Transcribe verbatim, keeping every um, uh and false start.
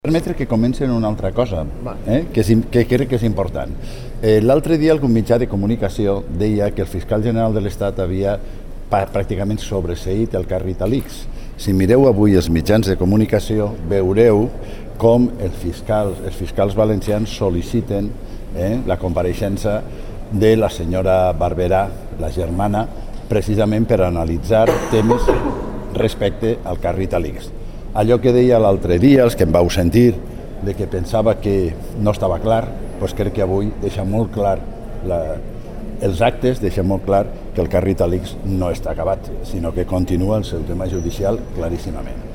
Permetre que comenci en una altra cosa, eh? que, és, que crec que és important. Eh, L'altre dia algun mitjà de comunicació deia que el fiscal general de l'Estat havia pràcticament sobreseït el cas Rita Leaks. Si mireu avui els mitjans de comunicació, veureu com els fiscals, els fiscals valencians sol·liciten eh, la compareixença de la senyora Barberà, la germana, precisament per analitzar temes respecte al cas Rita Leaks. Allò que deia l'altre dia, els que em vau sentir, de que pensava que no estava clar, doncs crec que avui deixa molt clar, la, els actes deixen molt clar que el cas Rita Leaks no està acabat, sinó que continua el seu tema judicial claríssimament.